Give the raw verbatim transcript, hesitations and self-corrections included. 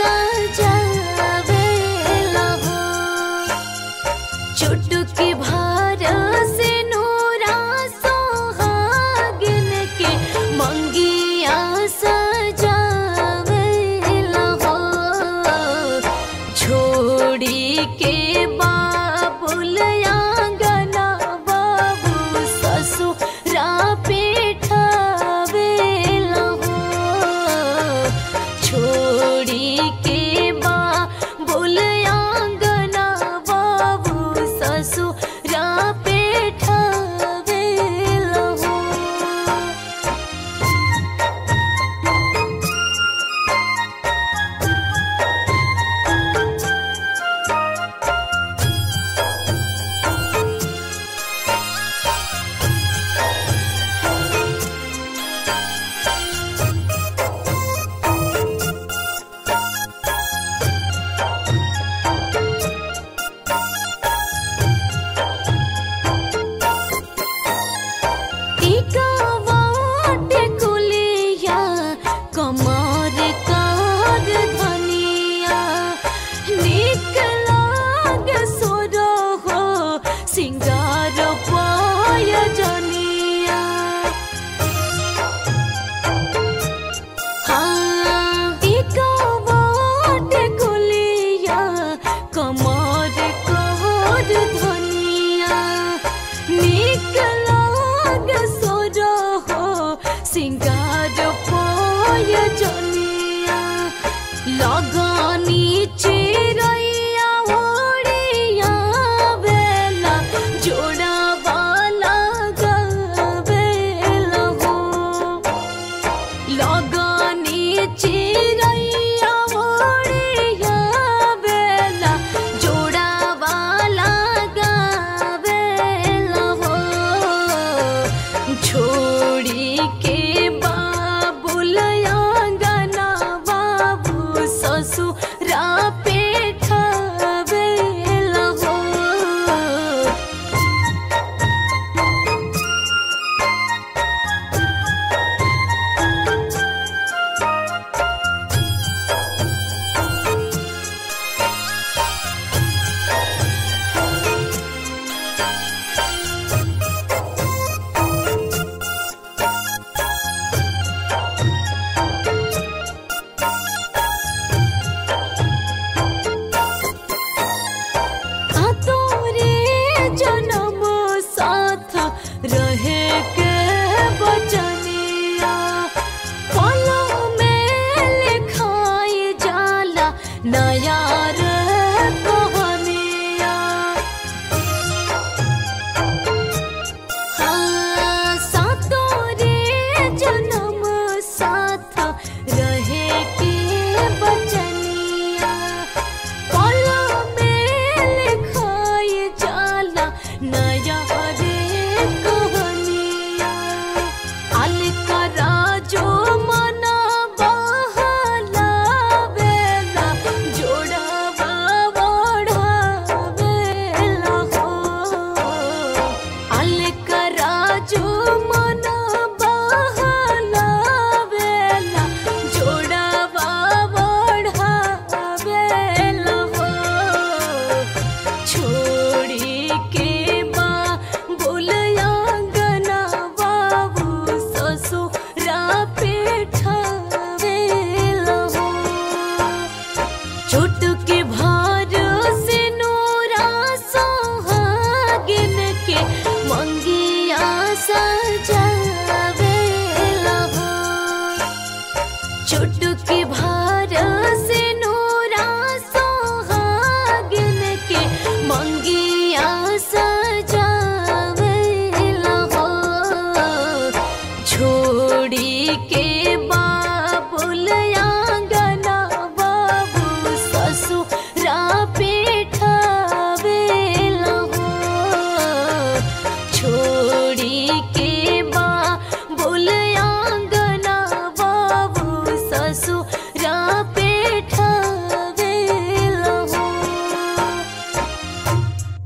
सजावेला हो। चुटकी भर से नूरा सोहागिन के मंगिया सजावेला हो। छोड़ी के बाबुल आंगना बाबू ससुरा पेठावेला हो। छोड़ी के बाबुल आंगना बाबू ससुरा पेठावेला हो। टीका वाटे कुलिया कमर कार धनिया नीक लागे सोरो हो सिंगार पाय जनिया। हाँ टीका वाटे कुलिया कमर कार धनिया नीक लागे सोरो हो सिंगार पाय जनिया। लगानी चिरैया ओड़िया बेला जोड़ा वाला गवेला हो। लगानी चिरैया ओड़िया बेला जोड़ा वाला गवेला हो। छोड़ी के बाबुल आंगना बाबू ससुरा पेठावेला हो। आ तोरे जन्म साथ रहे के बचनिया कलम में लिखाई जाला नया